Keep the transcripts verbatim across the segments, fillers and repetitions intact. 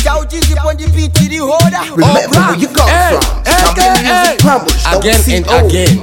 Shout easy on the beat to the holder. Remember where you got from. Champion Music Plumbers. Again and again.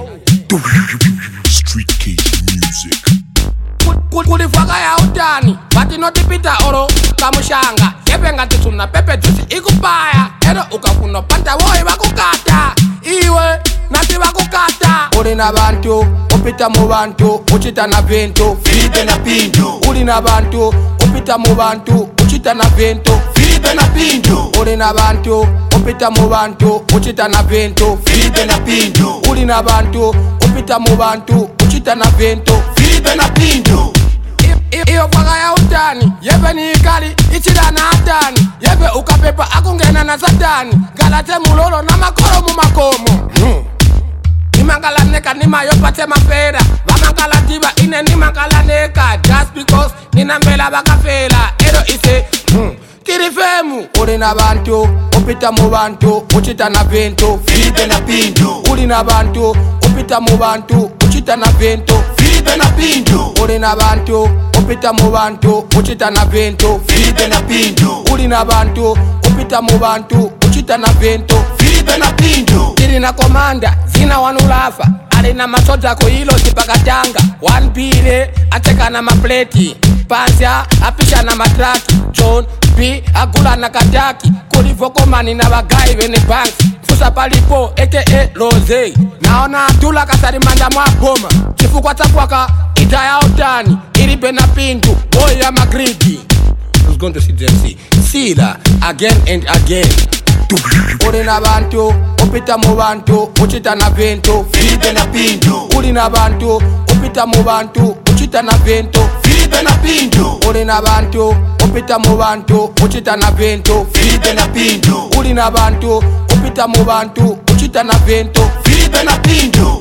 Street Cage Music. Kulifaka ya utani Bati no tipita oro Kamushanga Yepe ngati tuna pepe juicy ikupaya Ero ukakuno panta woi wakukata Iwe nati wakukata Uli na bantu Upita mu bantu Uchita na vintu Filipe na pindu. Uli na bantu Upita mu bantu Uchita na vintu Filipe na pindu. Uli na bantu Upita mu bantu Uchita na vintu Filipe na pindu. Uli na bantu Upita mu bantu Uchita na vintu Filipe na pindu. Iyo faka ya utani Yepe ni ikali Ichida na atani Yepe ukapepa akungena na satani Galate mulolo na makoro mu makomo hmm. Nimangala neka nima yopate mapera Wamangala diba ine nimangala neka Just because nina mbela bakafela Ero ise hmm. Kirifemu Uli na bantu Upita mu bantu Uchita na vintu Filipe na pindu. Uli na bantu Upita mu bantu Uchita na vintu Filipe na pindu. Uli na bantu Upita mu bantu Uchita na vintu Filipe na pindu. Uli na bantu Upita mu bantu Uchita na vintu Filipe na pindu. Tiri na komanda Zina wanulafa Ali na masoja kuhilo sipakatanga One bile Ateka na mapleti Pansia Apisha na matraki John B Agula na kataki Kulivoko mani na wagai wene banks Fusa palipo aka Rose Naona atula kasari manda mwa boma Chifu kwa tapuaka Ita ya utani Iribe na pindu Boy ya magridi Who's going to see them see Sila Again and again Uli na bantu Upita mu bantu Uchita na vintu Filipe na pindu. Uli na bantu Upita mu bantu Uchita na vintu Filipe na pindu. Uli na bantu Upita mu bantu Uchita na vintu Filipe na pindu. Uli na bantu Upita mu bantu Uchita na vintu Filipe na pindu.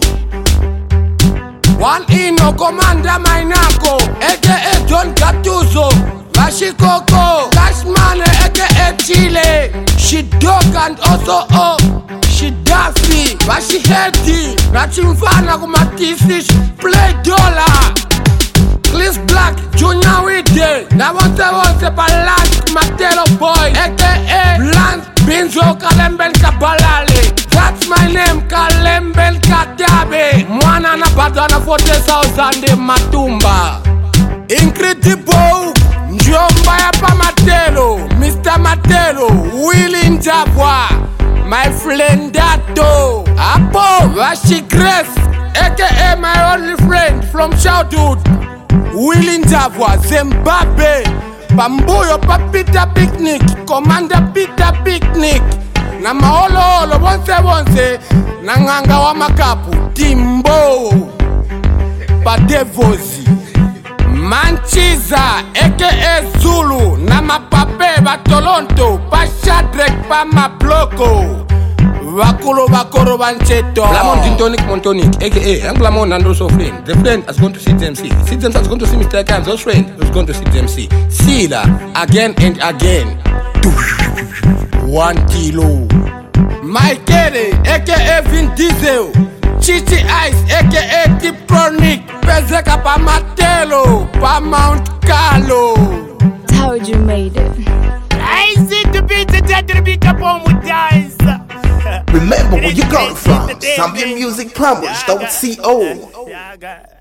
One ino komanda mainako Aka John Gattuso Vashikoko Cashman aka Chile She dog and also oh She daffy Vashi healthy Nachimfana kumatisi Play dollar Chris Black Junior Wide Na wonte wonte Balance Matelo Boy Aka Blanc Binzo Kalembel Kabalale That's my name Kalembel Kadabe Mwana na badana forty thousand Matumba Incredible Njomba ya pa Matelo Mister Matelo Willy Njabwa My friend Dato Apo Vashi Grace Aka my only friend from childhood Willy Njabwa Zimbabwe Pambuyo pa Peter Picnic Commander Peter Picnic Na maolo olo bonse bonse Na nganga wa makapu Timbo Pa Devozi Manchiza aka Zulu Na mapape ba Toronto Pa Shadrack pa Mabloko Vakulu vakoro vancheto Lamon Dintonic Montonic aka I'm Lamon and also friend. The friend has gone to see them see See them has gone to see Mister Kans. Those friend has gone to see them see Sila again and again One kilo Michael aka Vin Diesel Chichi Ice aka Tipronic Pezeka pa Matelo Pa Mount Carlo Told you made it. I see the beat that the beat up on with guys. Remember where you got from. Champion Music Plumbers. Don't C O. Yeah, I got